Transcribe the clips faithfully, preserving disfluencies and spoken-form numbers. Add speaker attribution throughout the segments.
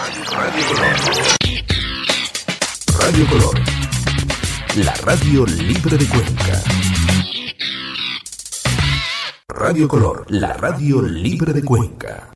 Speaker 1: Radio Color. Radio Color. La radio libre de Cuenca. Radio Color, la radio libre de Cuenca.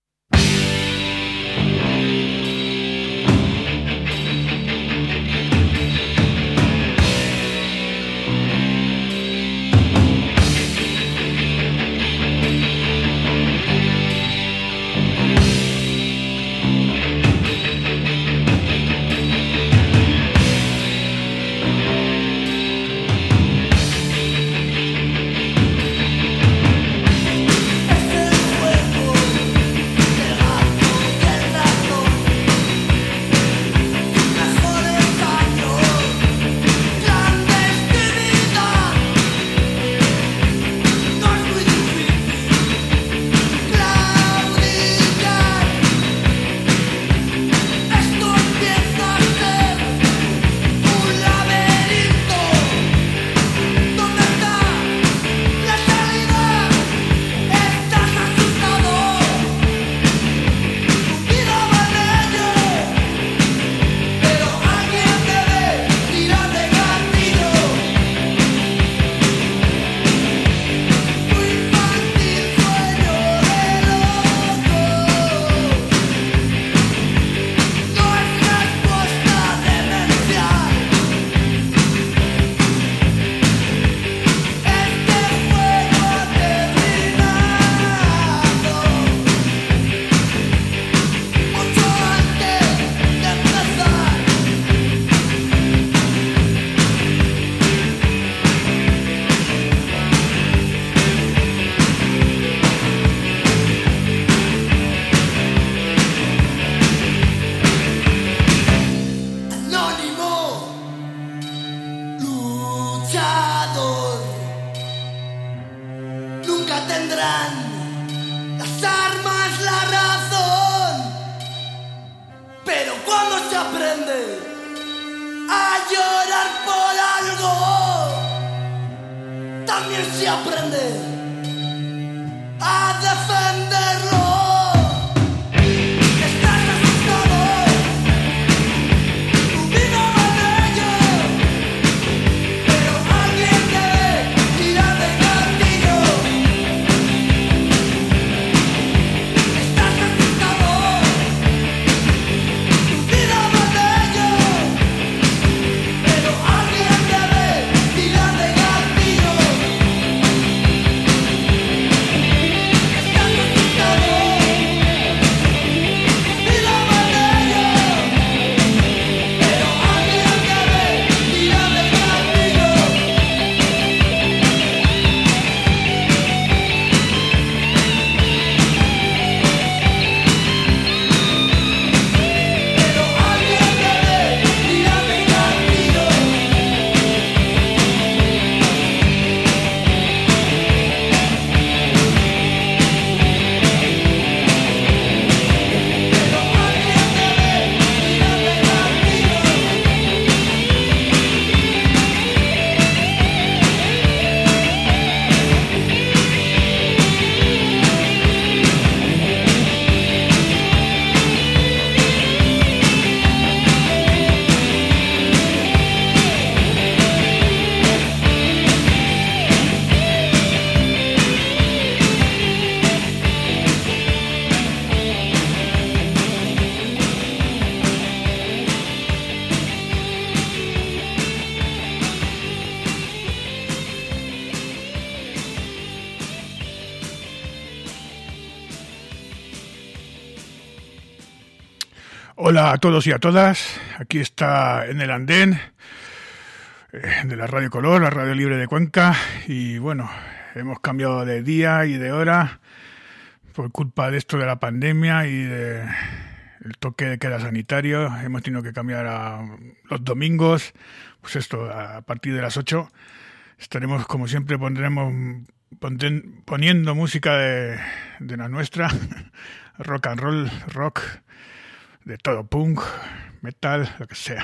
Speaker 2: Hola a todos y a todas, aquí está en el andén eh, de la Radio Color, la radio libre de Cuenca, y bueno, hemos cambiado de día y de hora por culpa de esto de la pandemia y de el toque de queda sanitario. Hemos tenido que cambiar a los domingos, pues esto, a partir de las ocho. Estaremos, como siempre, pondremos ponden, poniendo música de, de la nuestra, rock and roll, rock, de todo, punk, metal, lo que sea.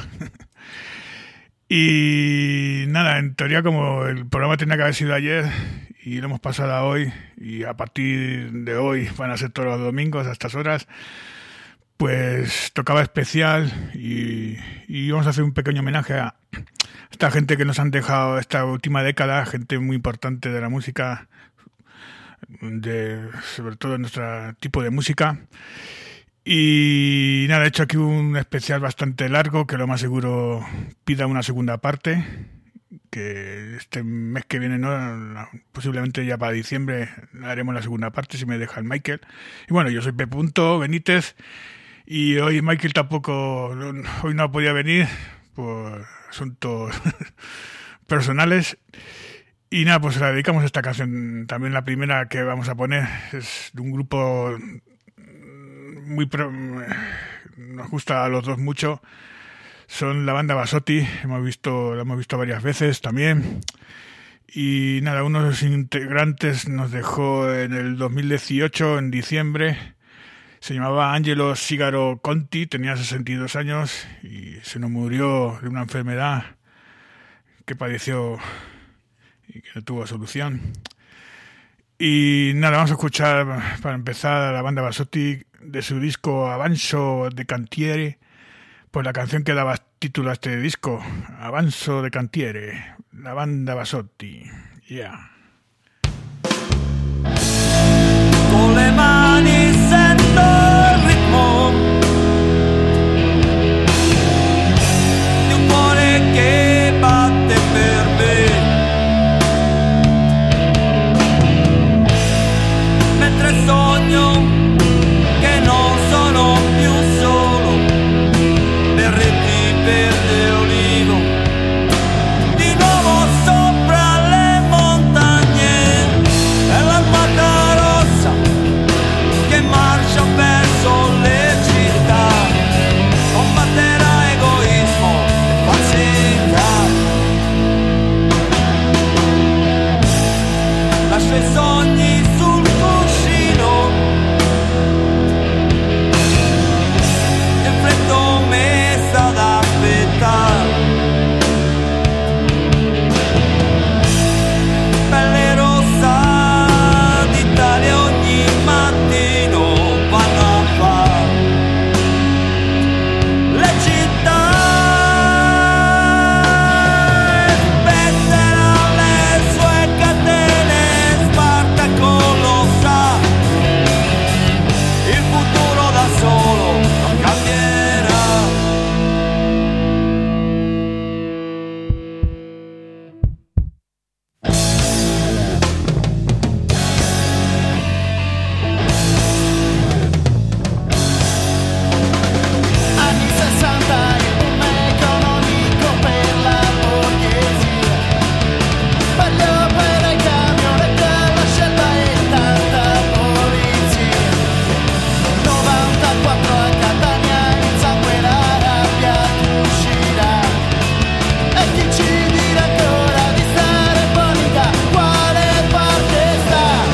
Speaker 2: Y nada, en teoría, como el programa tenía que haber sido ayer y lo hemos pasado a hoy, y a partir de hoy van a ser todos los domingos a estas horas, pues tocaba especial y, y vamos a hacer un pequeño homenaje a esta gente que nos han dejado esta última década, gente muy importante de la música, de, sobre todo en nuestro tipo de música. Y nada, he hecho aquí un especial bastante largo que lo más seguro pida una segunda parte, que este mes que viene, no, posiblemente ya para diciembre haremos la segunda parte si me deja el Michael. Y bueno, yo soy P. Benítez y hoy Michael tampoco, hoy no podía venir por asuntos personales. Y nada, pues la dedicamos a esta canción. También la primera que vamos a poner es de un grupo muy pro, nos gusta a los dos mucho. Son la banda Basotti. Hemos visto, la hemos visto varias veces también. Y nada, uno de los integrantes nos dejó en el dos mil dieciocho, en diciembre. Se llamaba Angelo Sigaro Conti, tenía sesenta y dos años y se nos murió de una enfermedad que padeció y que no tuvo solución. Y nada, vamos a escuchar para empezar a la banda Basotti de su disco Avanzo de Cantiere, pues la canción que daba título a este disco, Avanzo de Cantiere, la banda Basotti. Yeah.
Speaker 3: Con le mani sento il ritmo di un cuore che batte per me, mentre sogno che non sono più solo, berretti verde olivo, di nuovo sopra le montagne, e l'armata rossa che marcia verso le città, combatterà egoismo e falsità. Lascia i sogni sul cuscino e freddo messa ad aspettare, pelle rossa d'Italia ogni mattino vanno a fare le città, e spezzeranno le sue catene, Spartaco lo sa, il futuro da solo non cambierà.
Speaker 4: Anni sessanta, il boom economico per la borghesia, per gli operai, camionette, la scelta e tanta polizia. novantaquattro a Catania, il sangue e la rabbia uscirà, e chi ci dirà ancora di stare buoni, da quale parte sta?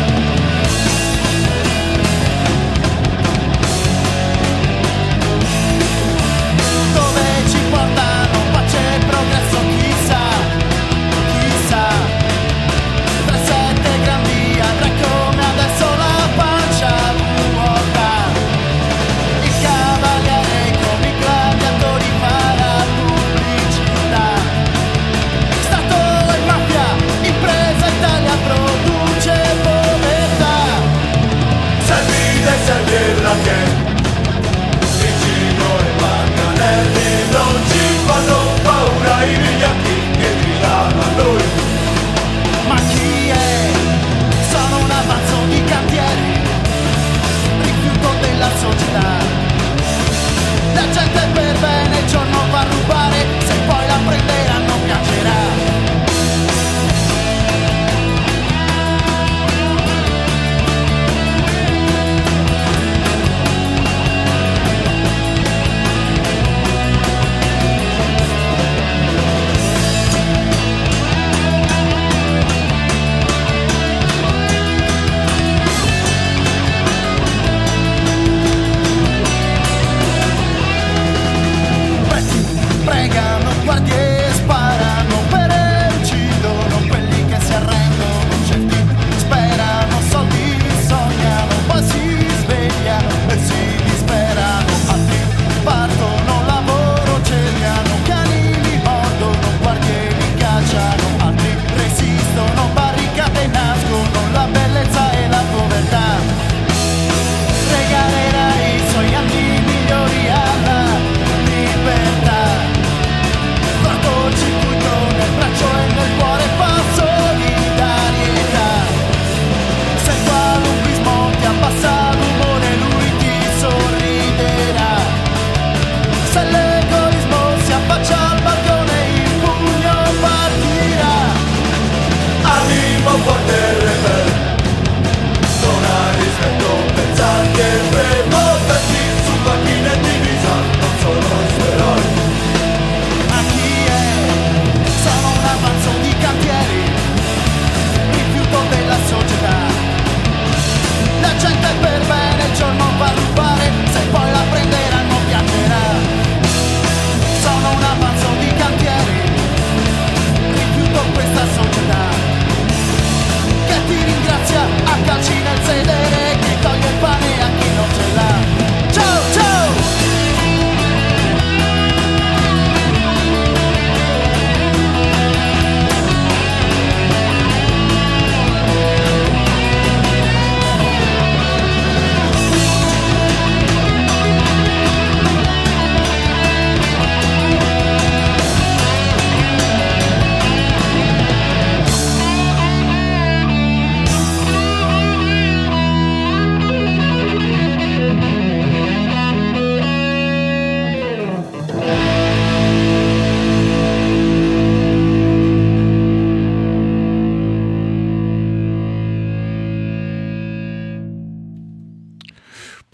Speaker 4: Dove ci portano pace e progresso, chissà, chissà. Tra sette grandi andrà come adesso la pancia vuota, il cavaliere come i gladiatori farà pubblicità. Stato e mafia, impresa Italia produce povertà.
Speaker 3: Servite e servirla che vicino e manganelli non ci fanno paura i vigliacchi che gridano a noi.
Speaker 4: Ma chi è? Sono un avanzo di cantieri, rifiuto della società. La gente per bene il giorno va a rubare, se poi la prenderanno piangerà.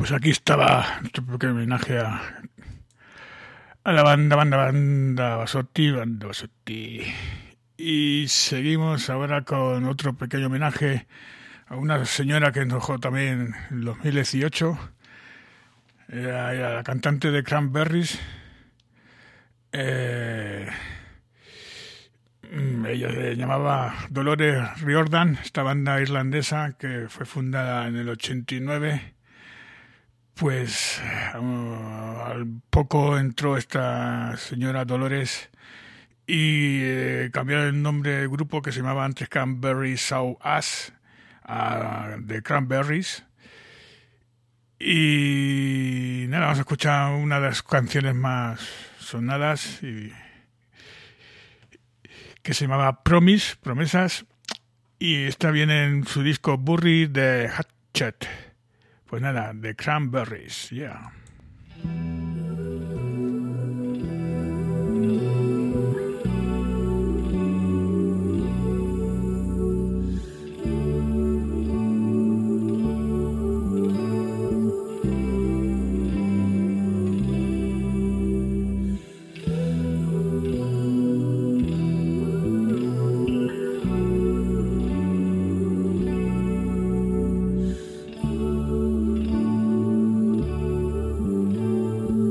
Speaker 2: Pues aquí estaba nuestro pequeño homenaje a, a la banda, banda, banda Basotti, banda Basotti. Y seguimos ahora con otro pequeño homenaje a una señora que nos dejó también en dos mil dieciocho, era, era la cantante de Cranberries. Eh, ella se llamaba Dolores Riordan, esta banda irlandesa que fue fundada en el ochenta y nueve. Pues um, al poco entró esta señora Dolores y eh, cambiaron el nombre del grupo, que se llamaba antes Cranberries Saw Us, a The Cranberries. Y nada, vamos a escuchar una de las canciones más sonadas y, que se llamaba Promise, Promesas, y esta viene en su disco Bury the Hatchet. Pues nada, The Cranberries, yeah.
Speaker 5: Thank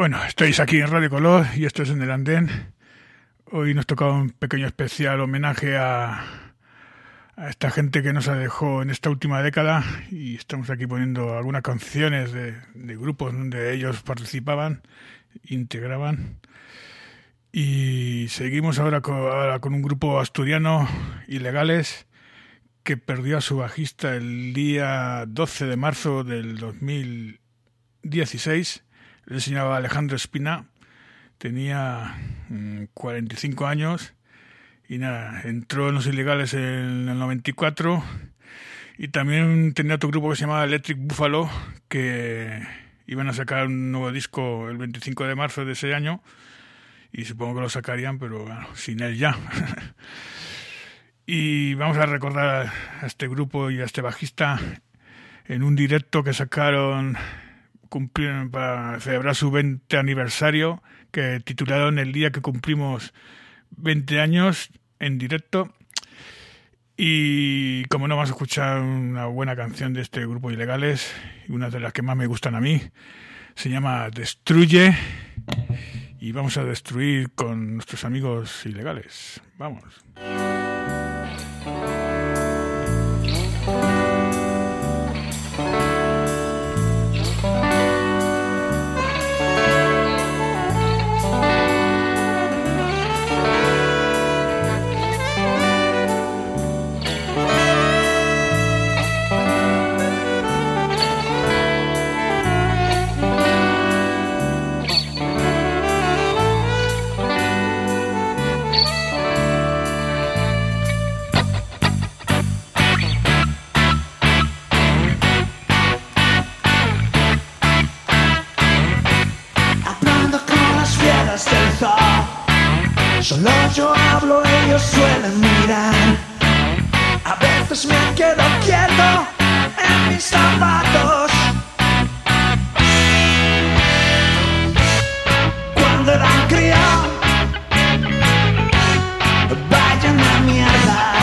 Speaker 2: Bueno, estáis aquí en Radio Color y esto es En el Andén. Hoy nos toca un pequeño especial homenaje a, a esta gente que nos ha dejado en esta última década y estamos aquí poniendo algunas canciones de, de grupos donde ellos participaban, integraban. Y seguimos ahora con, ahora con un grupo asturiano, Ilegales, que perdió a su bajista el día doce de marzo del dos mil dieciséis. Él se llamaba Alejandro Espina, tenía mmm, cuarenta y cinco años y nada, entró en los Ilegales en el noventa y cuatro y también tenía otro grupo que se llamaba Electric Buffalo, que iban a sacar un nuevo disco el veinticinco de marzo de ese año y supongo que lo sacarían, pero bueno, sin él ya. Y vamos a recordar a este grupo y a este bajista en un directo que sacaron cumplieron para celebrar su veinte aniversario, que titularon El día que cumplimos veinte años en directo. Y como no, vamos a escuchar una buena canción de este grupo Ilegales, una de las que más me gustan a mí. Se llama Destruye y vamos a destruir con nuestros amigos Ilegales. Vamos.
Speaker 5: Solo yo hablo, ellos suelen mirar. A veces me quedo quieto en mis zapatos. Cuando era un crío, vaya una mierda.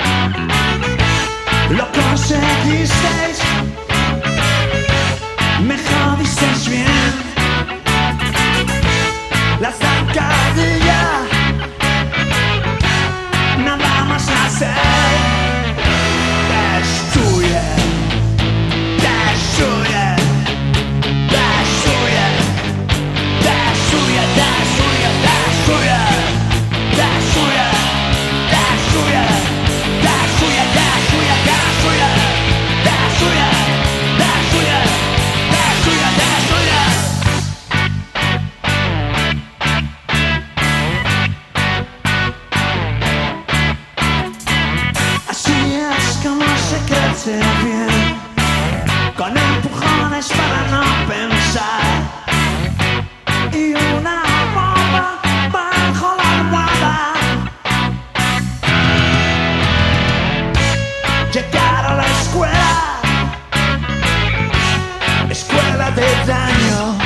Speaker 5: Lo conseguisteis, me jodisteis bien. La zancadilla, nada más hacer. Destruye, destruye, destruye, destruye, destruye, destruye, destruye, destruye, destruye, destruye, destruye, destruye, destruye, destruye, destruye. Bien, con empujones para no pensar y una bomba bajo la almohada. Llegar a la escuela, escuela de daño,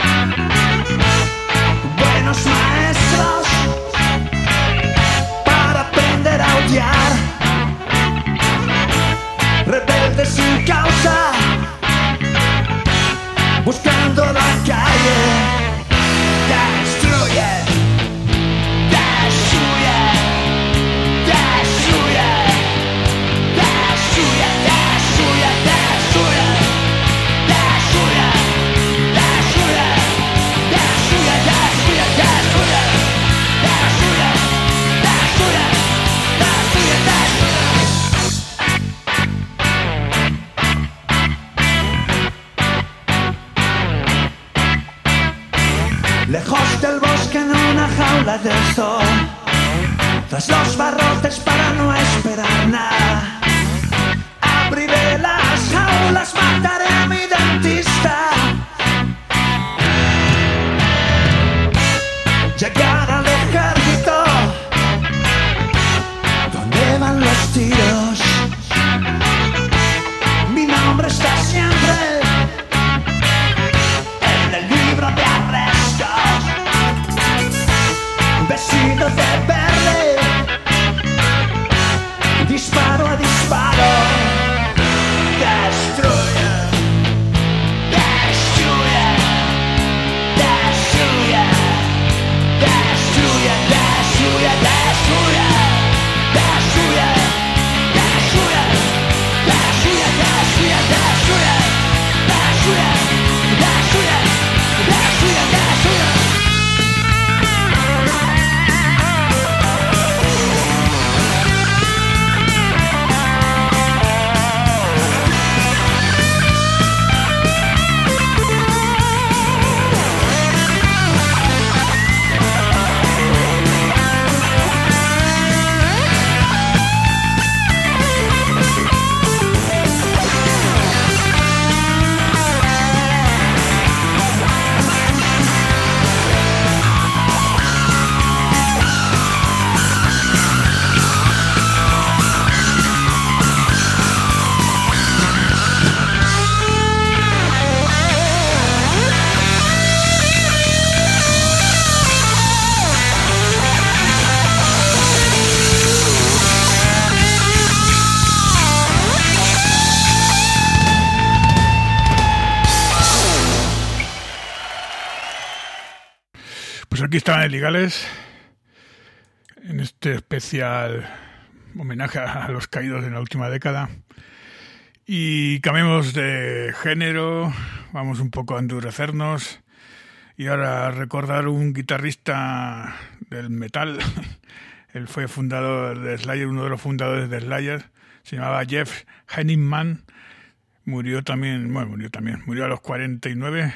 Speaker 5: buenos maestros para aprender a odiar. Rebelde sin causa, buscando la calle. Destruye, destruye, destruye, destruye, destruye, destruye, destruye, destruye, destruye, destruye, destruye, destruye, destruye, destruye, destruye. Lejos del bosque en una jaula del sol, tras los barrotes para no esperar nada. Abriré las jaulas, mataré a mi dentista. Llegar al ejército, donde van los tiros. Mi nombre está siempre en el libro de arrestos. Vestido de verde, disparo a disparo. Destruye.
Speaker 2: aquí estaban en Ligales, en este especial homenaje a los caídos de la última década. Y cambiamos de género, vamos un poco a endurecernos y ahora a recordar un guitarrista del metal. Él fue fundador de Slayer, uno de los fundadores de Slayer, se llamaba Jeff Hanneman. Murió también, bueno, murió también, murió a los cuarenta y nueve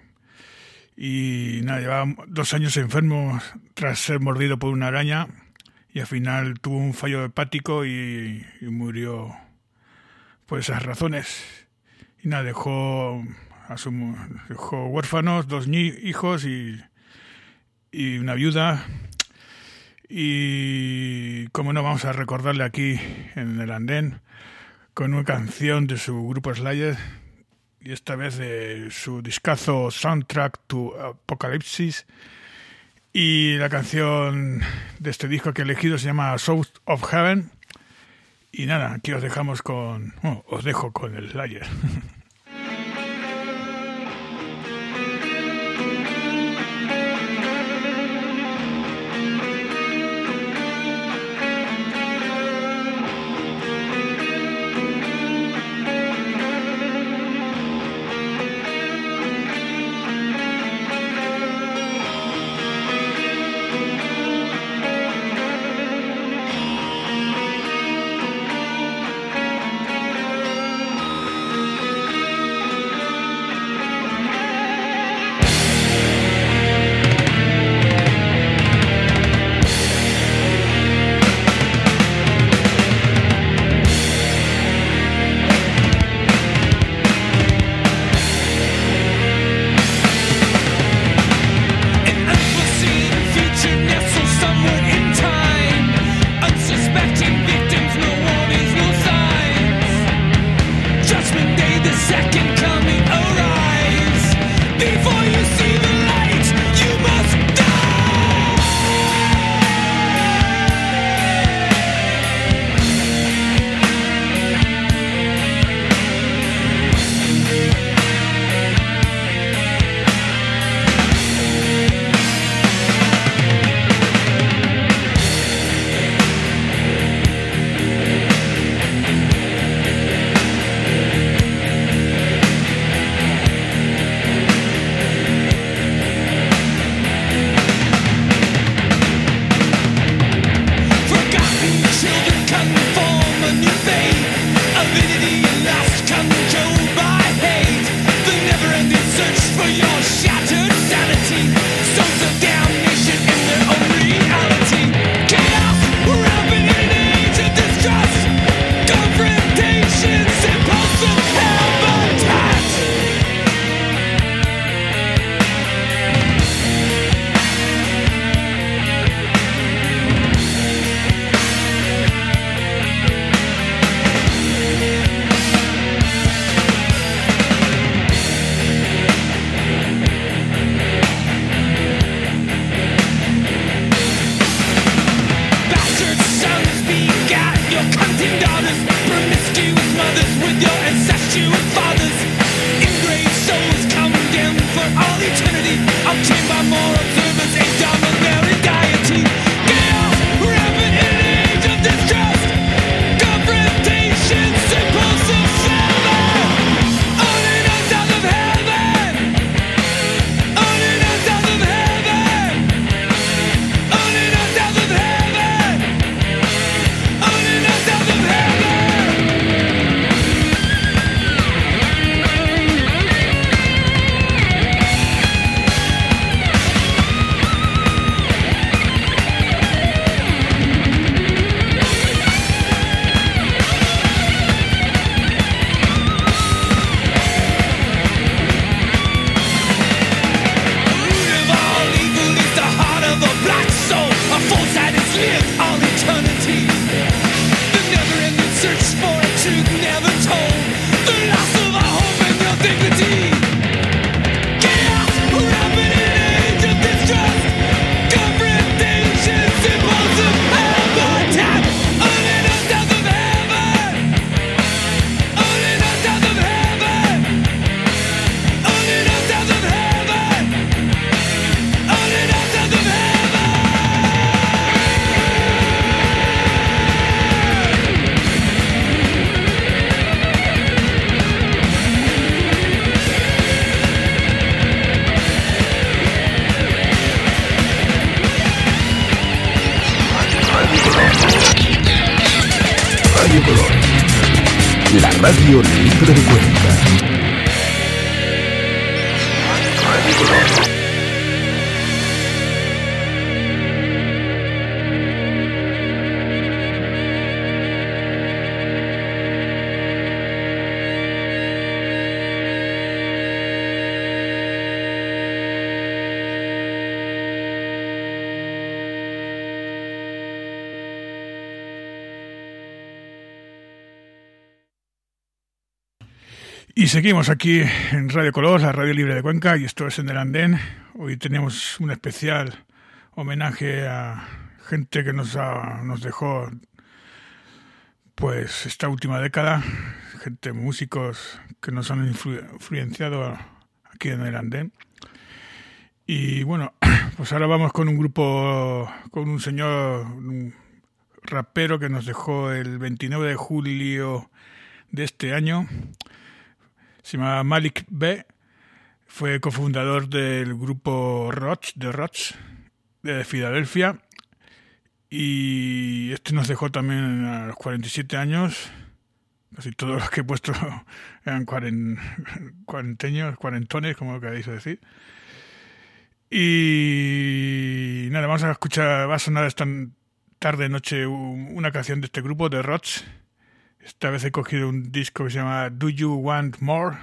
Speaker 2: y nada, llevaba dos años enfermo tras ser mordido por una araña y al final tuvo un fallo hepático y, y murió por esas razones. Y nada, dejó a su dejó huérfanos, dos ni, hijos y, y una viuda. Y como no, vamos a recordarle aquí en el andén con una canción de su grupo Slayer y esta vez de su discazo Soundtrack to Apocalypse, y la canción de este disco que he elegido se llama South of Heaven. Y nada, aquí os dejamos con bueno, os dejo con el Slayer.
Speaker 6: Thank
Speaker 1: la radio libre de Cuenca.
Speaker 2: Y seguimos aquí en Radio Color, la radio libre de Cuenca, y esto es en el Andén. Hoy tenemos un especial homenaje a gente que nos ha, nos dejó pues esta última década, gente, músicos que nos han influ- influenciado aquí en el Andén. Y bueno, pues ahora vamos con un grupo, con un señor, un rapero que nos dejó el veintinueve de julio de este año. Se llama Malik B. Fue cofundador del grupo Roch, de Roch, de Filadelfia. Y este nos dejó también a los cuarenta y siete años. Casi todos los que he puesto eran cuaren, cuarenteños, cuarentones, como lo queréis decir. Y nada, vamos a escuchar, va a sonar esta tarde, noche, una canción de este grupo, de Roch. Esta vez he cogido un disco que se llama Do You Want More?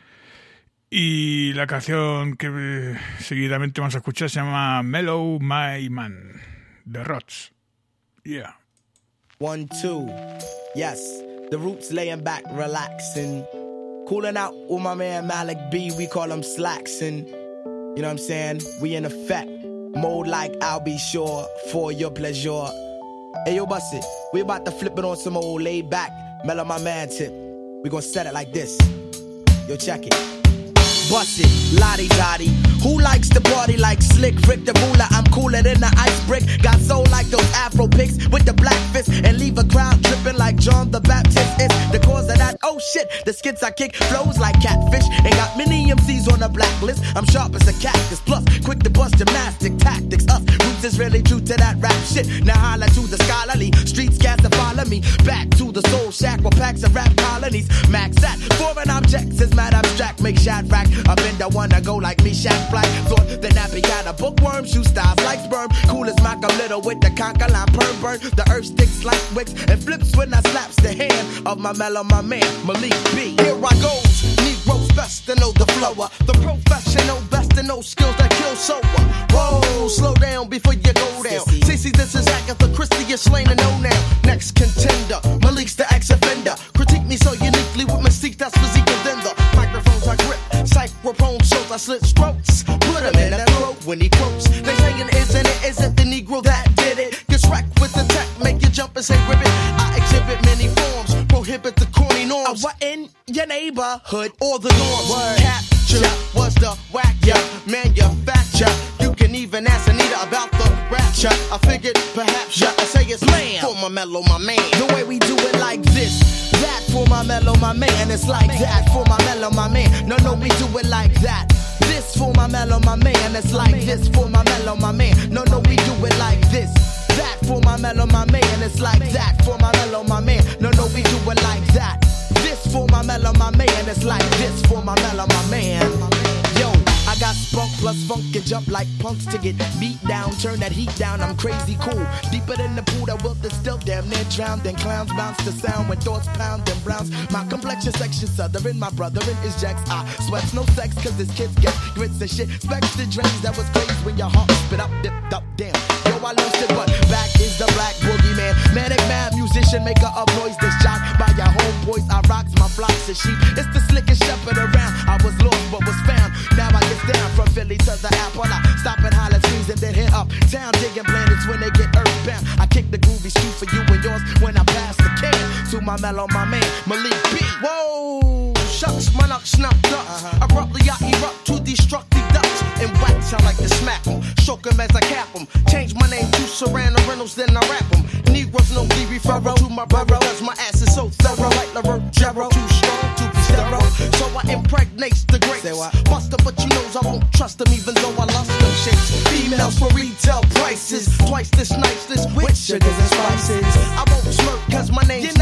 Speaker 2: Y la canción que eh, seguidamente vamos a escuchar se llama Mellow My Man, de Roch. Yeah.
Speaker 6: One, two. Yes, the Roots laying back, relaxing. Cooling out with my man Malik B. We call him Slacksin'. You know what I'm saying? We in effect. Mode like I'll be sure for your pleasure. Hey, yo, bust it. We about to flip it on some old laid back. Mellow my man tip. We gon' set it like this. Yo, check it. Bust it, lottie dottie. Who likes to party like Slick Rick the ruler? I'm cooler than the ice brick. Got soul like those Afro pics with the black fist and leave a crowd tripping like John the Baptist. It's the cause of that. Oh shit, the skits I kick flows like catfish and got many M Cs on the blacklist. I'm sharp as a cactus, plus quick to bust gymnastic tactics. Us Roots is really true to that rap shit. Now holla to the scholarly streets, cats to follow me back to the soul shack where packs of rap colonies. Max that foreign objects is mad abstract. Make shot rack. I been the one to go like me, Shaq Black. Thought the nappy got a bookworm, shoe styles like sperm. Cool as Malcolm Little with the conker line perm burn. The earth sticks like wicks and flips when I slaps the hand of my mellow, my man, Malik B. Here I goes, Negroes best to know the flower. The professional best to know skills that kill sober. Whoa, slow down before you go down. Cece, this is Agatha Christie, you're slain to know now. Next contender, Malik's the ex-offender. Critique me so uniquely with mystique, that's physique within the microphones I grip. Psychrophone shows I slit strokes. Put him in that throat when he quotes. They saying isn't it, isn't the Negro that did it. Gets wrecked with the tech, make you jump and say ribbit. I exhibit many forms, prohibit the corny norms. I was in your neighborhood or the norms. Word. Capture was the whack, yeah, manufacture. You can even ask Anita about the rapture. I figured perhaps yeah, I say it's lamb for my mellow, my man. The way we do it like this, that for my mellow, my man. It's like that for my mellow, my man. No, no, we do it like that. This for my mellow, my man. It's like this for my mellow, my man. No, no, we do it like this. That for my mellow, my man. It's like that for my mellow, my man. No, no, we do it like that. This for my mellow, my man. It's like this for my mellow, my man. Yo, I got spunk plus funk and jump like punks to get beat down. Turn that heat down, I'm crazy cool. Deeper than the pool that will still damn near drowned. Then clowns bounce the sound when thoughts pound and browns. My complexion section southern, my brother in his jacks. I sweats no sex cause his kids get grits and shit. Specs the drains that was crazy when your heart spit up, dipped up, damn. Yo, I lost it, but back is the black boogeyman. Manic mad musician, maker of noise that's jock by your homeboys. I rocks my flocks of sheep. It's the slickest shepherd around. I was lost but was found. Now I get down from Philly to the Apple. I stop and holler trees and then hit up town digging planets when they get earthbound. I kick the groovy street for you and yours when I pass the can to my mellow, my man, Malik B. Whoa, shucks, my nuts snuffed up. Uh-huh. Abruptly I erupt to destruct the Dutch and wax. I like to smack them, shook them as I cap them. Change my name to Serrano Reynolds, then I rap them. Negroes no be referral to my brother, cause my ass is so thorough. Like LaRoe Jarrow, too strong to be sterile. So I impregnate the greats. Buster, but you knows I won't trust them even though I lust them shits. Females for retail prices, twice this nice, this with sugars and spices. I won't smirk cause my name's not Irv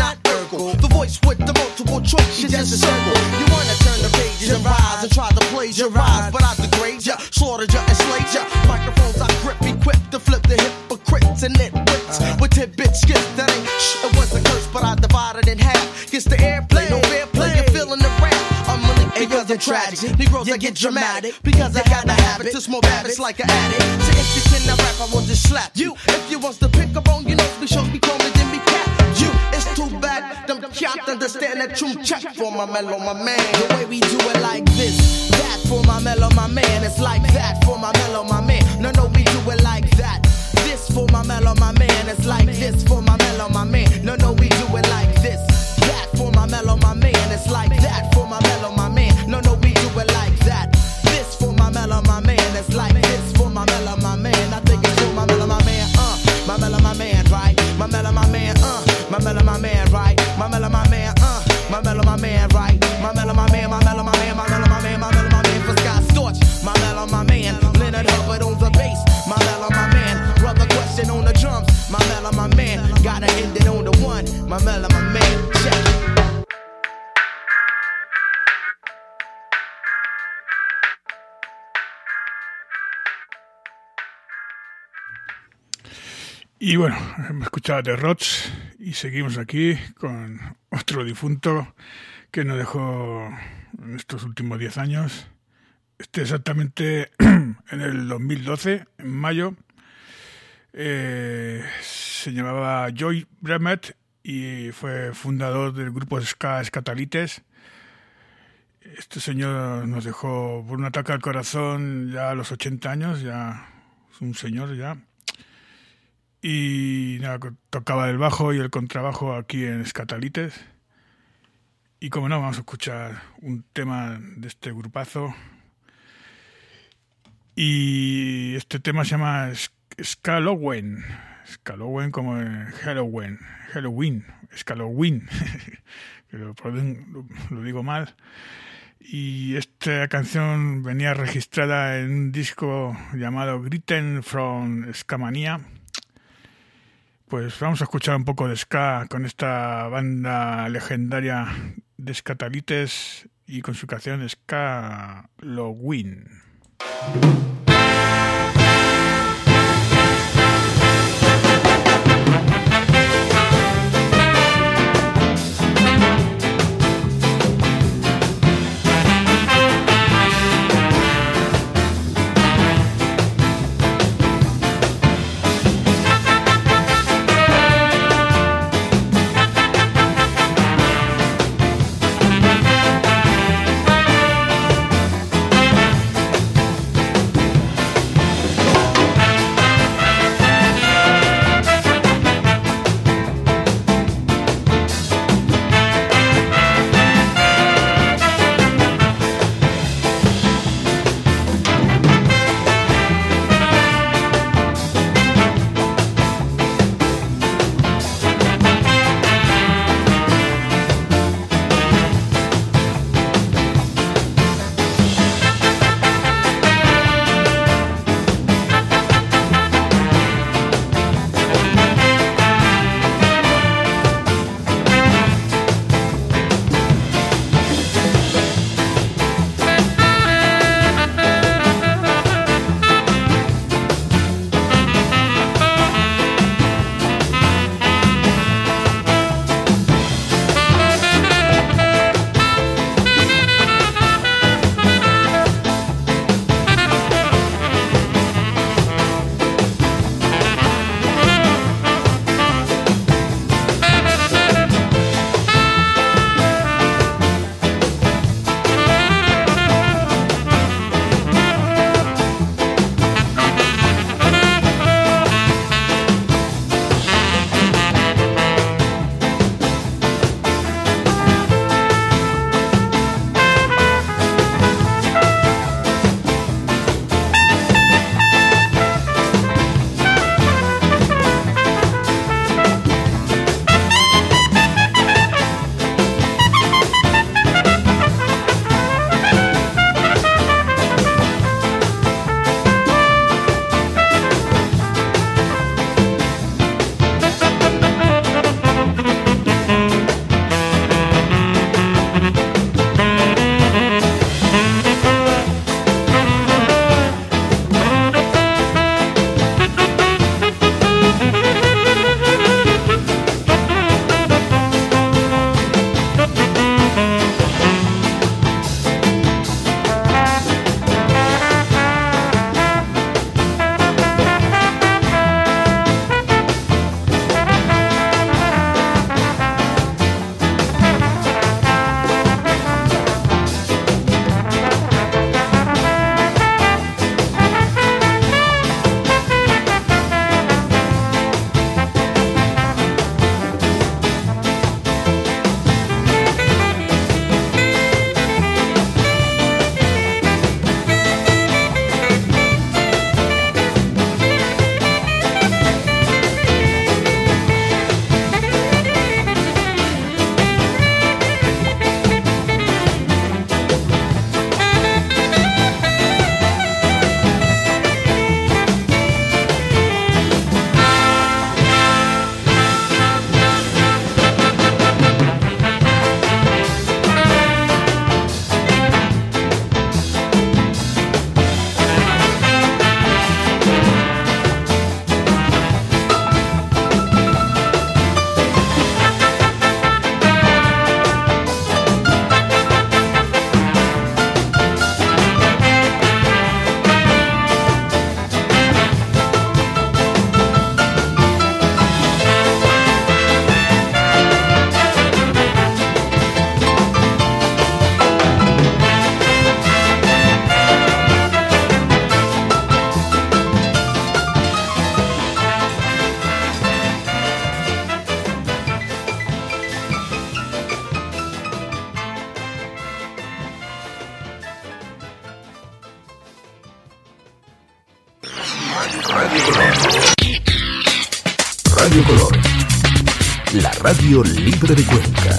Speaker 4: lyrical. The voice with the multiple choice is necessary. You wanna turn the pages and rise and try to plagiarize, but I degrade ya, slaughtered ya, enslaved ya. Microphones I grip, equipped to flip the hypocrites and nitwits with tidbits skits that ain't shh. It was a curse, but I divided in half. Gets the airplay, no fair play. You're feeling the rap. I'm malignant because I'm tragic. Negroes that get dramatic because I got the habit to smoke habits like an addict. So if you cannot rap, I will just slap you. If you want to pick up on your nose, be sure be calling then be cap you. It's too bad, them can't understand that true check for my mellow, my man. The way we do it like this, that for my mellow, my man. It's like that for my mellow, my man. No, no, we do it like that. This for my mellow, my man. It's like this for my mellow, my man. No, no, we do it like this. That for my mellow, my man. It's like that for my mellow, my man. No, no, we do it like that. This for my mellow, my man. It's like this for my mellow, my man. I think it's for my mellow, my man. Uh, my mellow, my man, right? My mellow, my man. Uh, my mellow, my man, right? My mellow, my man. Uh, my mellow, my man, right? My mellow, my man. My mellow, my man. My mellow, my man. My mellow, my man. For Scott Storch. My mellow, my man. Leonard Hubbard on the bass. My mellow, my man. Brother Question on the drums. My mellow, my man. Gotta end it on the one. My mellow, my man. Check.
Speaker 2: Y bueno, hemos escuchado The Rods y seguimos aquí con otro difunto que nos dejó en estos últimos diez años. Este exactamente en el dos mil doce, en mayo, eh, se llamaba Joy Bremet y fue fundador del grupo ska Skatalites. Este señor nos dejó por un ataque al corazón ya a los ochenta años, ya es un señor ya. Y nada, tocaba el bajo y el contrabajo aquí en Skatalites. Y como no, vamos a escuchar un tema de este grupazo. Y este tema se llama Skalowen. Skalowen como Halloween. Halloween. Skalowen. lo, lo, lo digo mal. Y esta canción venía registrada en un disco llamado Gritten from Skamania. Pues vamos a escuchar un poco de ska con esta banda legendaria de Skatalites y con su canción Skalowen.
Speaker 1: Radio Color, la radio libre de Cuenca.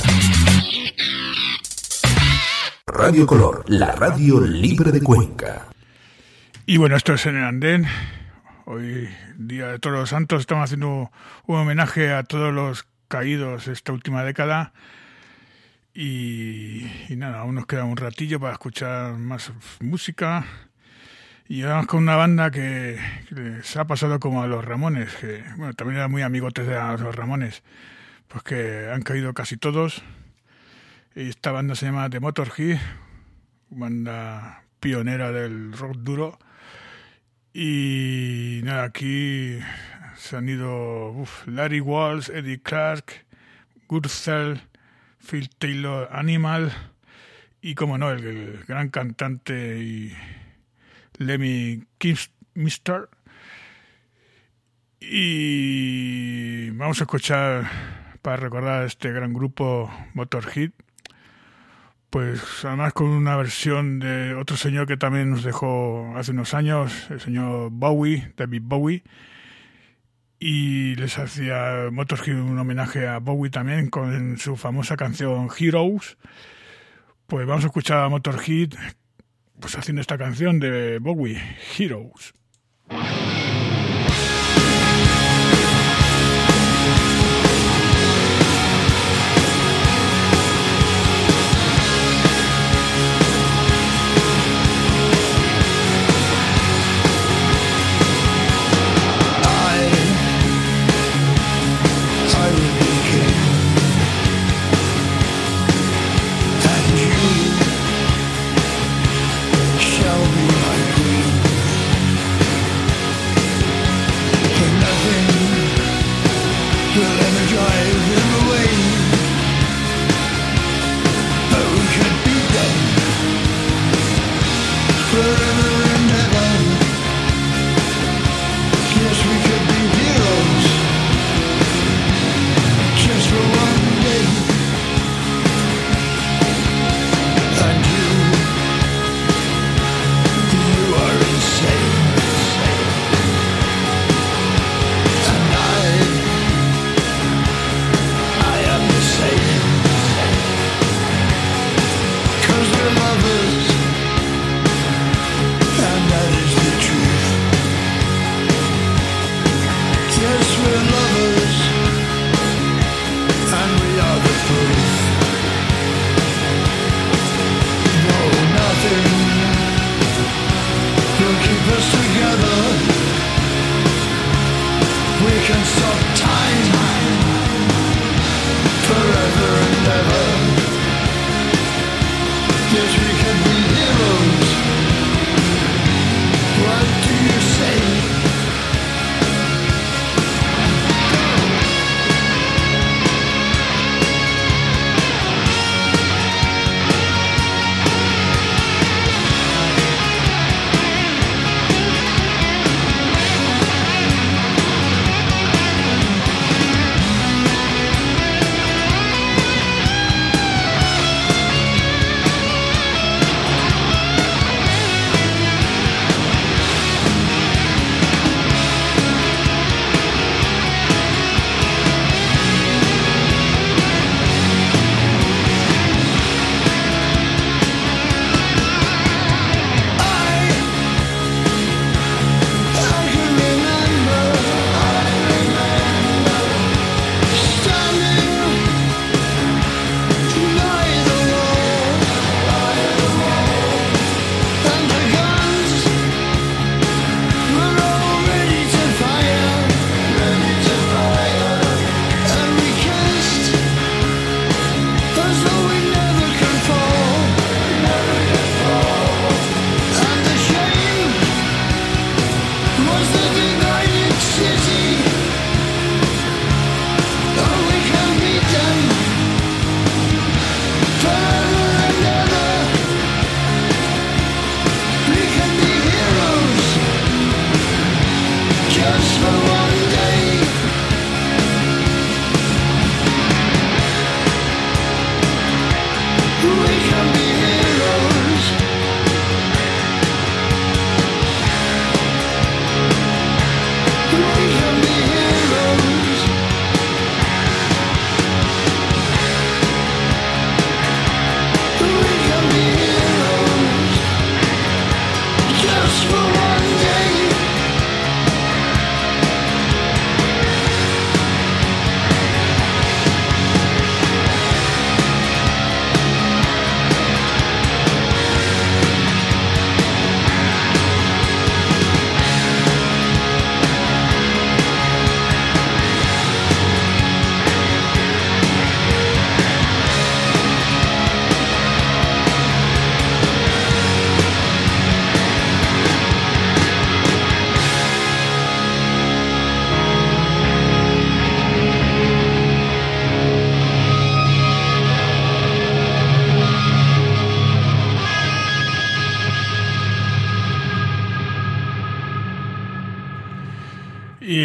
Speaker 1: Radio Color, la radio libre de Cuenca.
Speaker 2: Y bueno, esto es en el andén. Hoy, Día de Todos los Santos, estamos haciendo un homenaje a todos los caídos esta última década. Y, y nada, aún nos queda un ratillo para escuchar más música. Y vamos con una banda que, que les ha pasado como a los Ramones, que bueno, también eran muy amigotes de los Ramones, pues que han caído casi todos. Y esta banda se llama The Motorhead, banda pionera del rock duro. Y nada, aquí se han ido uf, Larry Walsh, Eddie Clark, Guthrie, Phil Taylor, Animal y, como no, el, el gran cantante y Lemmy Kilmister. Y vamos a escuchar, para recordar a este gran grupo Motorhead, pues además con una versión de otro señor que también nos dejó hace unos años, el señor Bowie, David Bowie, y les hacía Motorhead un homenaje a Bowie también con su famosa canción Heroes. Pues vamos a escuchar a Motorhead pues haciendo esta canción de Bowie, Heroes.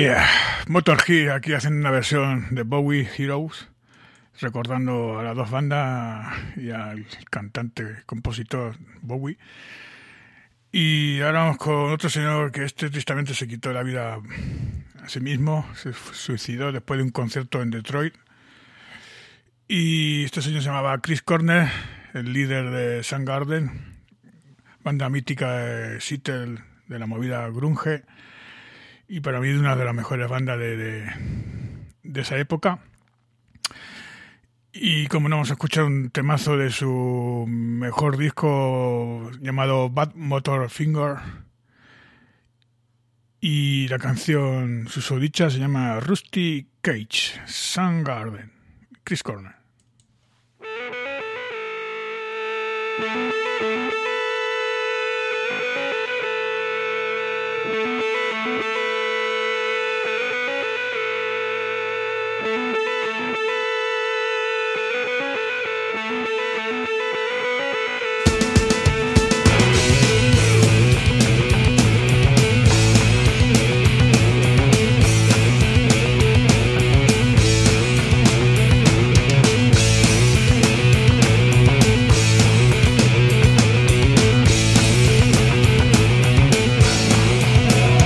Speaker 2: Yeah, Motorhead aquí haciendo una versión de Bowie Heroes, recordando a las dos bandas y al cantante, compositor Bowie. Y ahora vamos con otro señor que este tristemente se quitó la vida a sí mismo, se suicidó después de un concierto en Detroit. Y este señor se llamaba Chris Cornell, el líder de Soundgarden, banda mítica de Seattle de la movida grunge, y para mí una de las mejores bandas de, de, de esa época. Y como no, vamos a escuchar un temazo de su mejor disco llamado Bad Motor Finger, y la canción susodicha se llama Rusty Cage, Soundgarden, Chris Cornell.
Speaker 7: We'll be right back.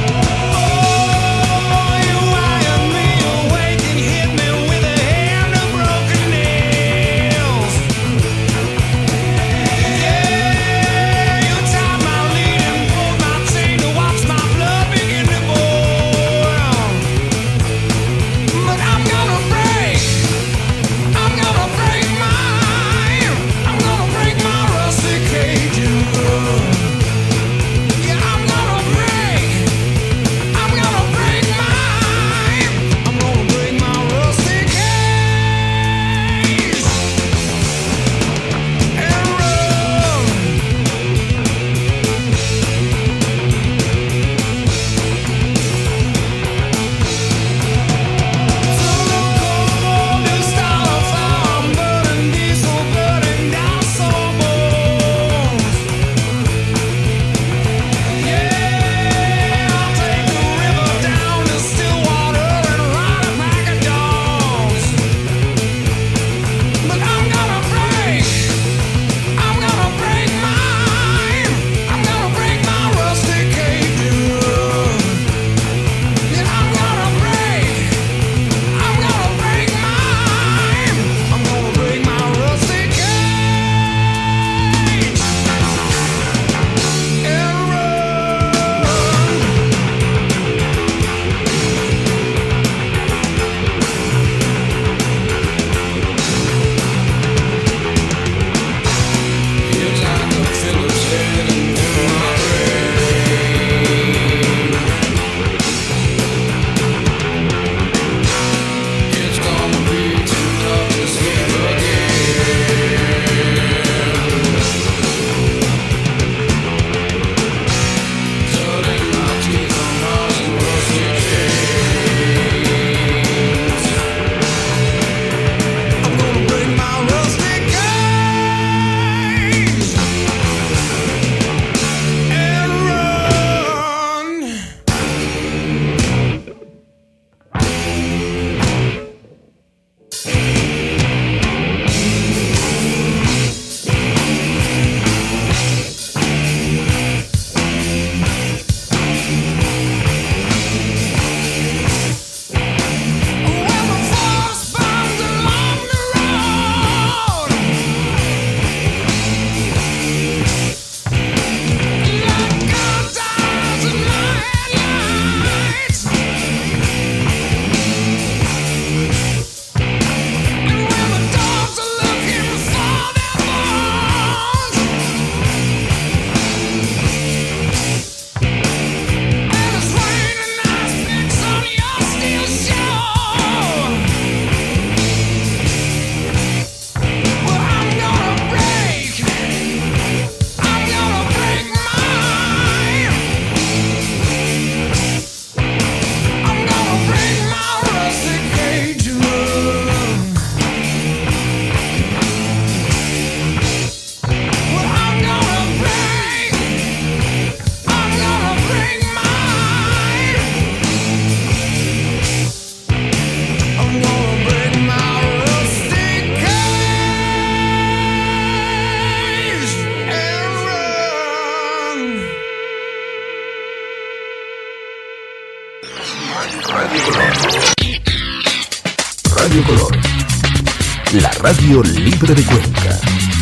Speaker 1: Radio Color, la radio libre de Cuenca.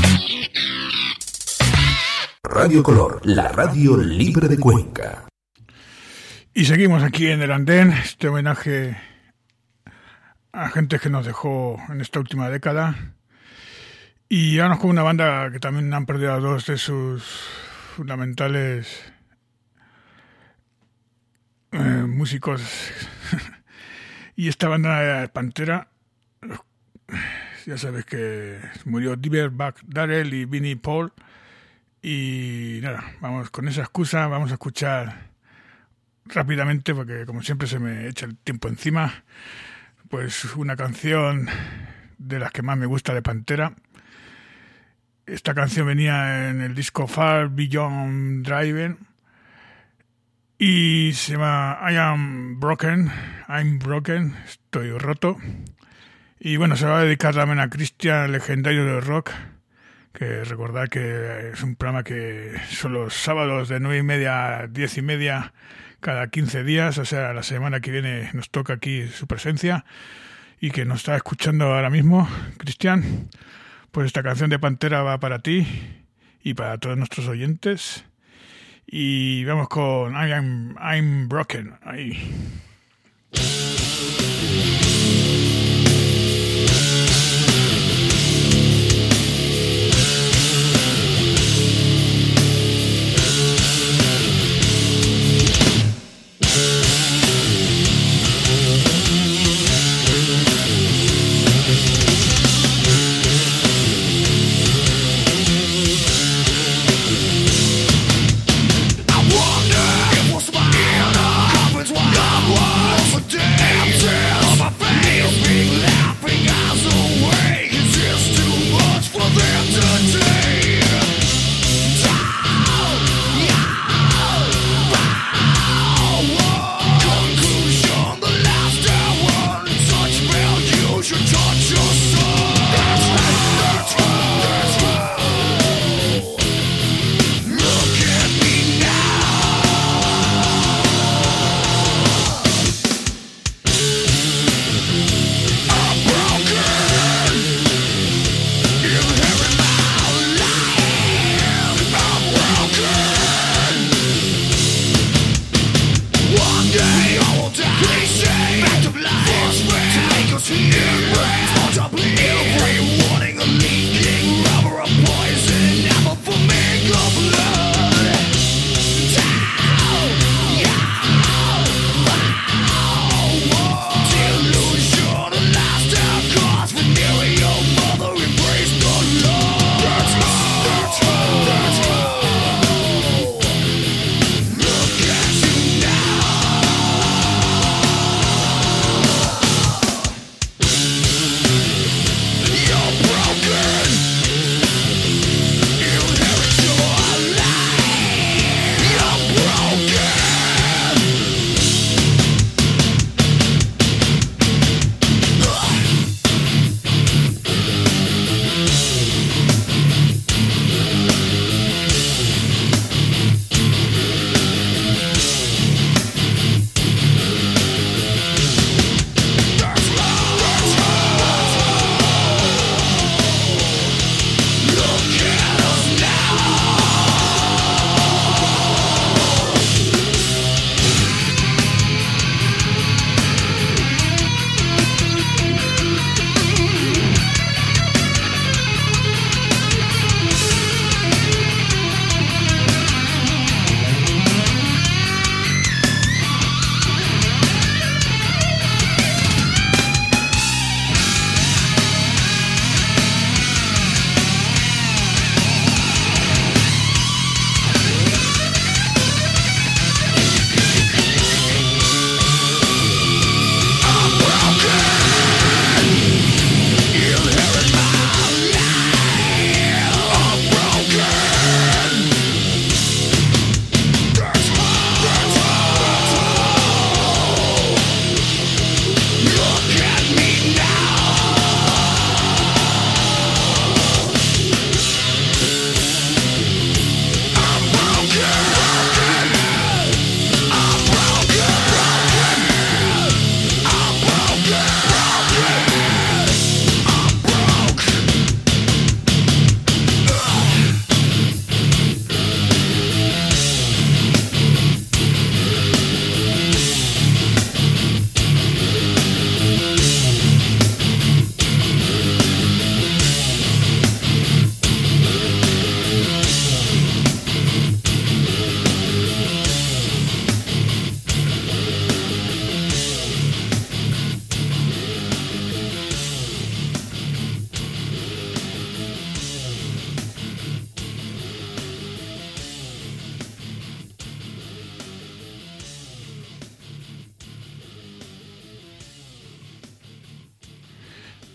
Speaker 1: Radio Color, la radio libre de Cuenca.
Speaker 2: Y seguimos aquí en el andén, este homenaje a gente que nos dejó en esta última década. Y ahora con una banda que también han perdido a dos de sus fundamentales eh, músicos. Y esta banda Pantera, ya sabes que murió Dimebag Darrell y Vinnie Paul. Y nada, vamos con esa excusa, vamos a escuchar rápidamente, porque como siempre se me echa el tiempo encima, pues una canción de las que más me gusta de Pantera. Esta canción venía en el disco Far Beyond Driven y se llama I Am Broken, I'm Broken, estoy roto. Y bueno, se va a dedicar también a Cristian, legendario del rock, que recordad que es un programa que son los sábados de nueve y media a diez y media cada quince días, o sea, la semana que viene nos toca aquí su presencia y que nos está escuchando ahora mismo, Cristian. Pues esta canción de Pantera va para ti y para todos nuestros oyentes. Y vamos con I am, I'm Broken. Ahí.
Speaker 3: Wonder what's my conference? Why?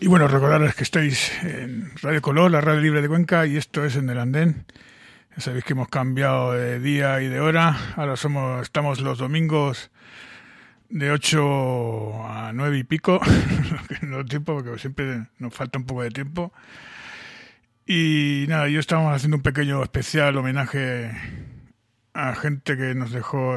Speaker 2: Y bueno, recordarles que estáis en Radio Color, la radio libre de Cuenca, y esto es En el Andén. Ya sabéis que hemos cambiado de día y de hora. Ahora somos, estamos los domingos de ocho a nueve y pico, no tiempo, porque siempre nos falta un poco de tiempo. Y nada, yo estábamos haciendo un pequeño especial homenaje a gente que nos dejó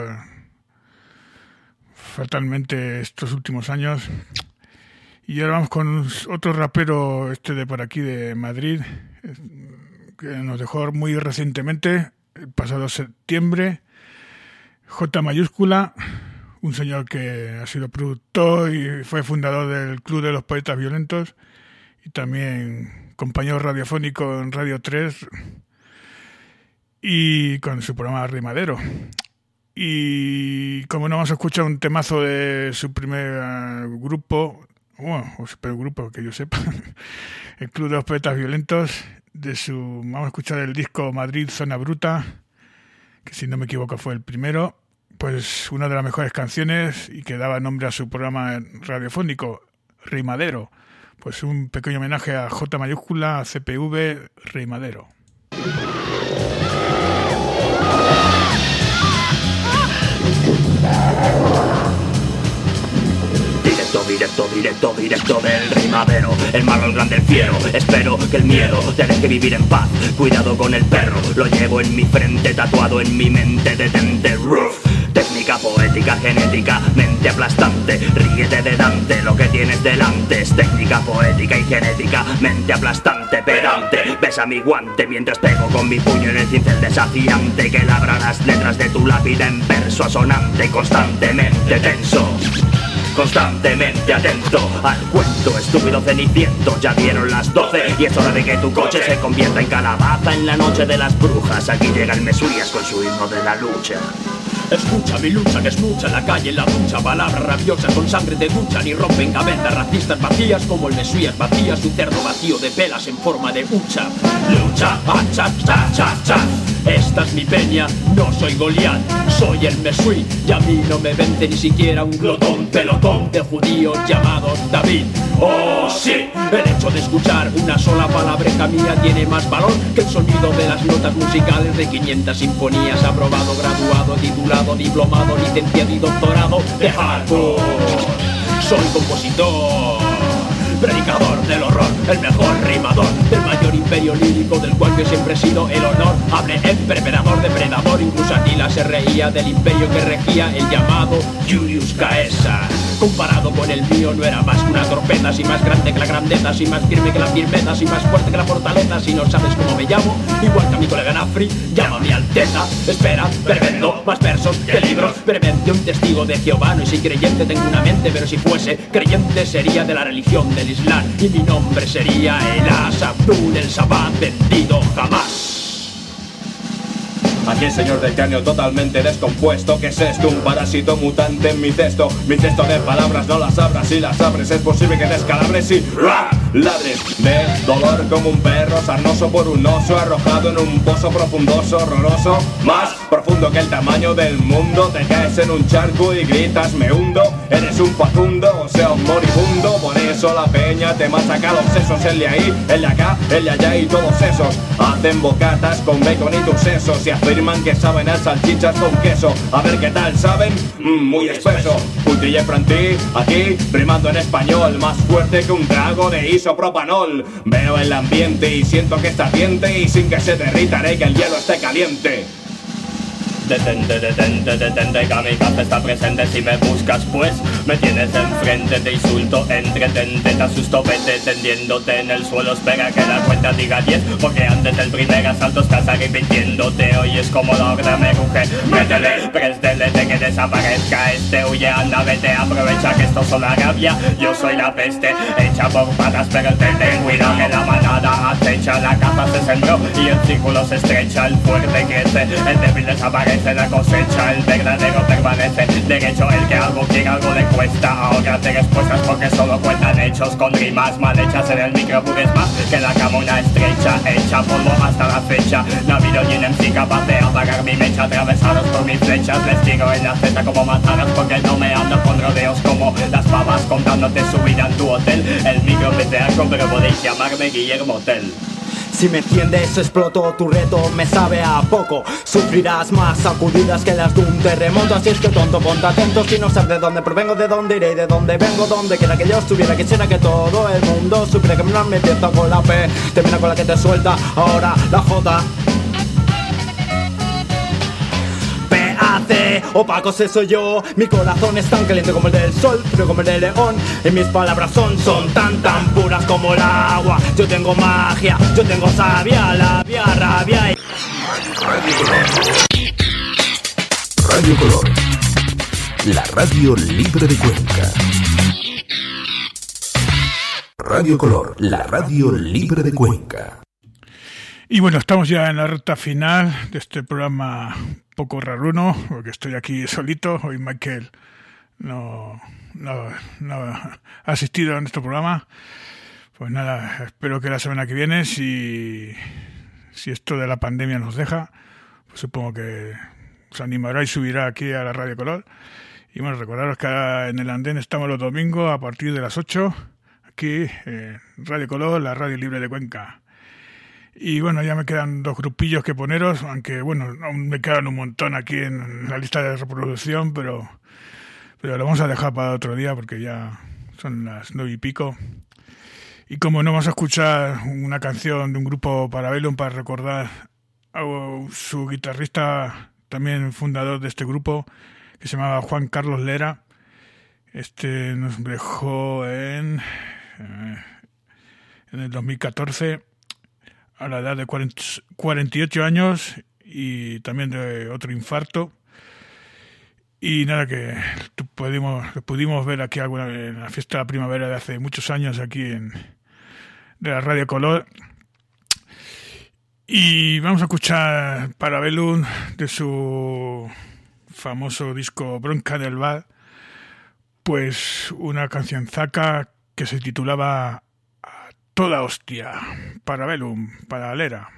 Speaker 2: fatalmente estos últimos años. Y ahora vamos con otro rapero, este de por aquí, de Madrid, que nos dejó muy recientemente, el pasado septiembre, J mayúscula, un señor que ha sido productor y fue fundador del Club de los Poetas Violentos y también compañero radiofónico en Radio tres y con su programa Rimadero. Y como no vamos a escuchar un temazo de su primer uh, grupo, bueno, o supergrupo que yo sepa, el Club de los Poetas Violentos, de su, vamos a escuchar el disco Madrid Zona Bruta, que si no me equivoco fue el primero, pues una de las mejores canciones y que daba nombre a su programa radiofónico, Rimadero. Pues un pequeño homenaje a J mayúscula, a C P V, Rimadero.
Speaker 7: Directo, directo, directo del rimadero. El malo, el grande, el fiero. Espero que el miedo te deje vivir en paz. Cuidado con el perro, lo llevo en mi frente, tatuado en mi mente. Detente, roof. Técnica poética, genética, mente aplastante. Ríete de Dante, lo que tienes delante es técnica poética y genética, mente aplastante, pedante. Besa mi guante mientras pego con mi puño en el cincel desafiante que labra las letras de tu lápida en verso asonante, constantemente tenso. Constantemente atento al cuento estúpido ceniciento. Ya dieron las doce y es hora de que tu coche se convierta en calabaza en la noche de las brujas. Aquí llega el Mesías con su himno de la lucha.
Speaker 8: Escucha mi lucha que es mucha en la calle, en la ducha. Palabras rabiosas con sangre te duchan y rompen cabezas racistas vacías como el Mesías vacía su cerdo vacío de velas en forma de hucha. Lucha, hacha, cha, cha, cha. Esta es mi peña, no soy Goliat, soy el Mesui y a mí no me vende ni siquiera un glotón, pelotón de judíos llamados David. Oh sí, el hecho de escuchar una sola palabreja mía tiene más valor que el sonido de las notas musicales de quinientas sinfonías. Aprobado, graduado, titulado, diplomado, licenciado y doctorado de hardcore. Soy compositor, predicador del horror, el mejor rimador del mayor imperio lírico del cual yo siempre he sido el honor. Hablé en preparador, depredador, incluso Atila se reía del imperio que regía el llamado Julius Caesar. Comparado con el mío no era más que una torpeda, si más grande que la grandeza, si más firme que la firmeza, si más fuerte que la fortaleza. Si no sabes cómo me llamo, igual que a mi colega Nafri, llámame Alteza. Espera, prevendo más versos que libros, brevemente un testigo de Jehová. No soy creyente, tengo una mente, pero si fuese creyente sería de la religión del Islam y mi nombre sería Elas Abdul el Sabbat vendido jamás.
Speaker 9: Aquí el señor del cráneo totalmente descompuesto. ¿Qué es esto? Un parásito mutante en mi cesto. Mi cesto de palabras no las abras. Si las abres es posible que descalabres y ¡rah! Ladres de dolor como un perro sarnoso por un oso arrojado en un pozo profundoso, horroroso, más profundo que el tamaño del mundo. Te caes en un charco y gritas me hundo. Eres un facundo, o sea un moribundo. Por eso la peña te machaca los sesos. El de ahí, el de acá, el de allá y todos esos hacen bocatas con bacon y tus sesos y afirman que saben a salchichas con queso. A ver qué tal saben, mm, muy espeso. Putrilla Frantí, aquí, rimando en español, más fuerte que un trago de isopropanol. Veo el ambiente y siento que está ardiente y sin que se derrita haré que el hielo esté caliente.
Speaker 7: Detente, detente, detente, kamikaze está presente. Si me buscas pues me tienes enfrente. Te insulto, entretente, te asusto, vete tendiéndote en el suelo. Espera que la cuenta diga diez, porque antes del primer asalto estás arrepintiéndote. Oyes como la horda me ruge, métele, préstele de que desaparezca este. Huye, anda, vete, aprovecha que esto son la rabia. Yo soy la peste, hecha por patas, pero ten cuidado que la manada acecha. La caza se sembró y el círculo se estrecha. El fuerte crece, el débil desaparece. florece la cosecha, el verdadero permanece. De hecho, el que algo quiere algo le cuesta. Ahora te respuestas porque solo cuentan hechos con rimas mal hechas. En el micro pudes más que la cama una estrecha, hecha polvo hasta la fecha. No ha habido ni un M C capaz de apagar mi mecha. Atravesados por mis flechas, les tiro en la cesta como manzanas, porque no me ando con rodeos como las pavas contándote su vida en tu hotel. El micro es de arco, pero podéis llamarme Guillermo Tell.
Speaker 10: Si me enciendes, exploto, tu reto me sabe a poco. Sufrirás más sacudidas que las de un terremoto. Así es que tonto, ponte atento si no sabes de dónde provengo, de dónde iré, de dónde vengo, donde quiera que yo estuviera. Quisiera que todo el mundo supiera que me me empieza con la P, termina con la que te suelta, ahora la J. P A C, opacos eso soy yo. Mi corazón es tan caliente como el del sol, pero como el de león. Y mis palabras son, son tan tan puras como el agua. Yo tengo magia, yo tengo sabia, labia, rabia y...
Speaker 1: Radio Color, la radio libre de Cuenca. Radio Color, la radio libre de Cuenca.
Speaker 2: Y bueno, estamos ya en la recta final de este programa un poco raruno, porque estoy aquí solito. Hoy Michael no, no, no ha asistido a nuestro programa. Pues nada, espero que la semana que viene, si, si esto de la pandemia nos deja, pues supongo que se animará y subirá aquí a la Radio Color. Y bueno, recordaros que en el andén estamos los domingos a partir de las ocho, aquí en Radio Color, la radio libre de Cuenca. Y bueno, ya me quedan dos grupillos que poneros, aunque bueno, aún me quedan un montón aquí en la lista de reproducción, pero, pero lo vamos a dejar para otro día porque ya son las nueve y pico. Y como no, vamos a escuchar una canción de un grupo Parabellum para recordar a su guitarrista, también fundador de este grupo, que se llamaba Juan Carlos Lera. Este nos dejó en, en el dos mil catorce, a la edad de cuarenta y ocho años, y también de otro infarto. Y nada, que pudimos, pudimos ver aquí alguna vez en la fiesta de la primavera de hace muchos años aquí en de la Radio Color. Y vamos a escuchar Parabellum de su famoso disco Bronca del Bar, pues una cancionzaca que se titulaba Toda hostia, Parabellum, para Lera.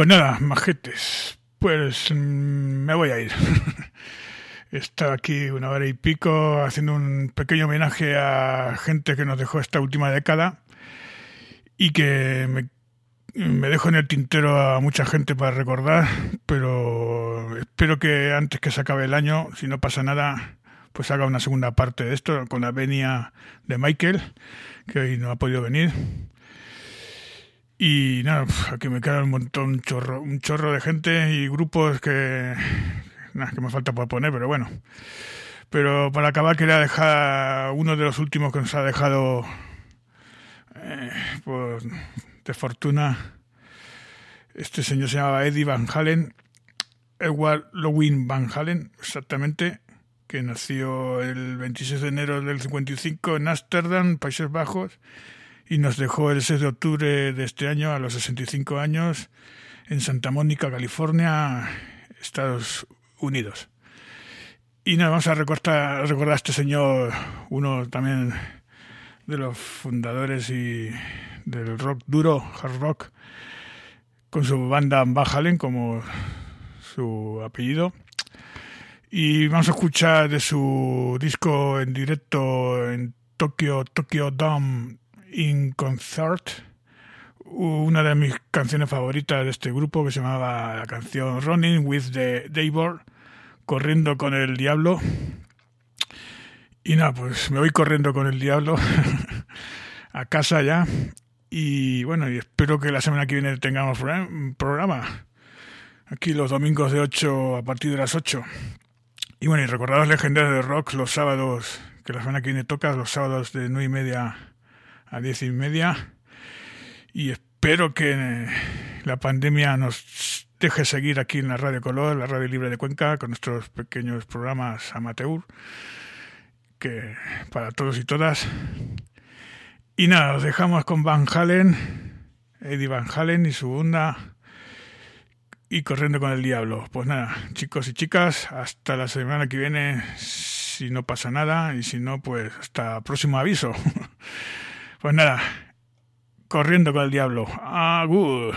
Speaker 2: Pues nada, majetes, pues mmm, me voy a ir. He estado aquí una hora y pico haciendo un pequeño homenaje a gente que nos dejó esta última década y que me, me dejo en el tintero a mucha gente para recordar, pero espero que antes que se acabe el año, si no pasa nada, pues haga una segunda parte de esto con la venia de Michael, que hoy no ha podido venir. Y nada, aquí me queda un montón, un chorro, un chorro de gente y grupos que, nada, que me falta por poner, pero bueno. Pero para acabar quería dejar uno de los últimos que nos ha dejado eh, pues, de fortuna. Este señor se llamaba Eddie Van Halen, Edward Lowen Van Halen, exactamente, que nació el veintiséis de enero del cincuenta y cinco en Ámsterdam, Países Bajos, y nos dejó el seis de octubre de este año a los sesenta y cinco años en Santa Mónica, California, Estados Unidos. Y nada, vamos a recordar, recordar a este señor, uno también de los fundadores y del rock duro, hard rock, con su banda Van Halen como su apellido. Y vamos a escuchar de su disco en directo en Tokyo, Tokyo Dome in Concert, una de mis canciones favoritas de este grupo, que se llamaba la canción Running with the Devil, corriendo con el diablo. Y nada, pues me voy corriendo con el diablo a casa ya. Y bueno, y espero que la semana que viene tengamos un programa aquí los domingos de ocho a partir de las ocho. Y bueno, y recordad los legendarios de rock los sábados, que la semana que viene toca, los sábados de nueve y media a diez y media, y espero que la pandemia nos deje seguir aquí en la Radio Color, la Radio Libre de Cuenca, con nuestros pequeños programas amateur, que para todos y todas. Y nada, os dejamos con Van Halen, Eddie Van Halen y su banda, y corriendo con el diablo. Pues nada, chicos y chicas, hasta la semana que viene, si no pasa nada, y si no, pues hasta próximo aviso. Pues nada, corriendo con el diablo. Agur.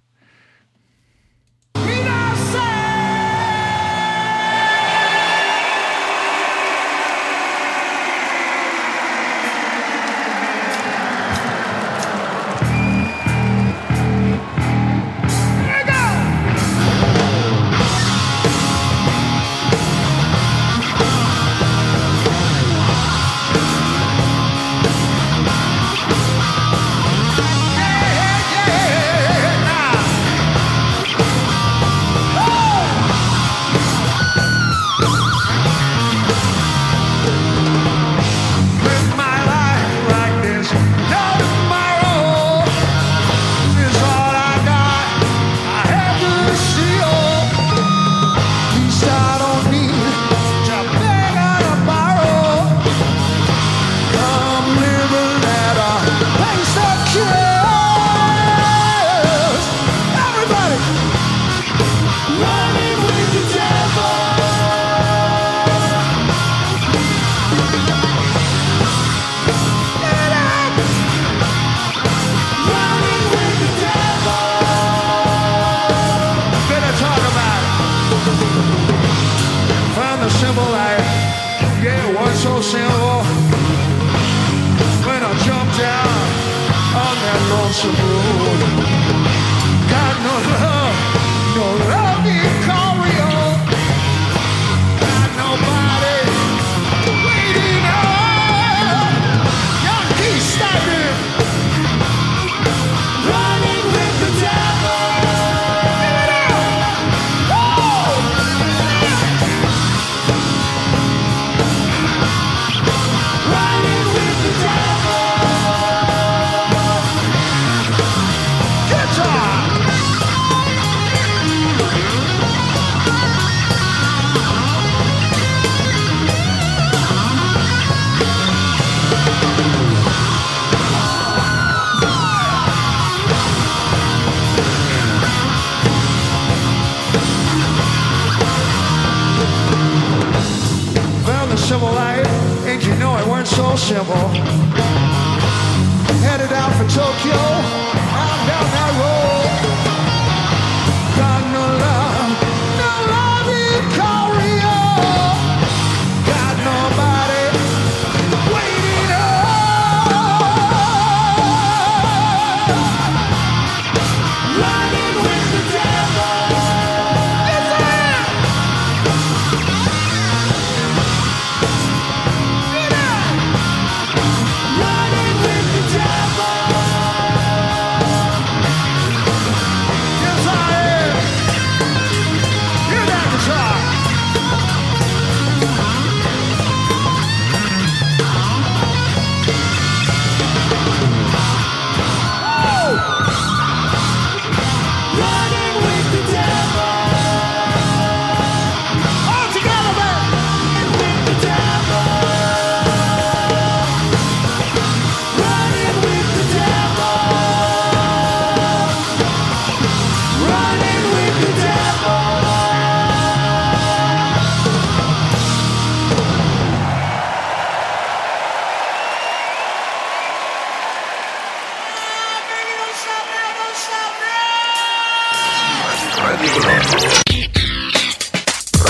Speaker 3: Civil life, and you know it weren't so simple. Headed out for Tokyo, out down that road.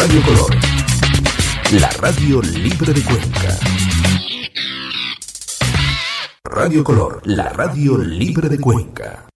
Speaker 1: Radio Color, la radio libre de Cuenca. Radio Color, la radio libre de Cuenca.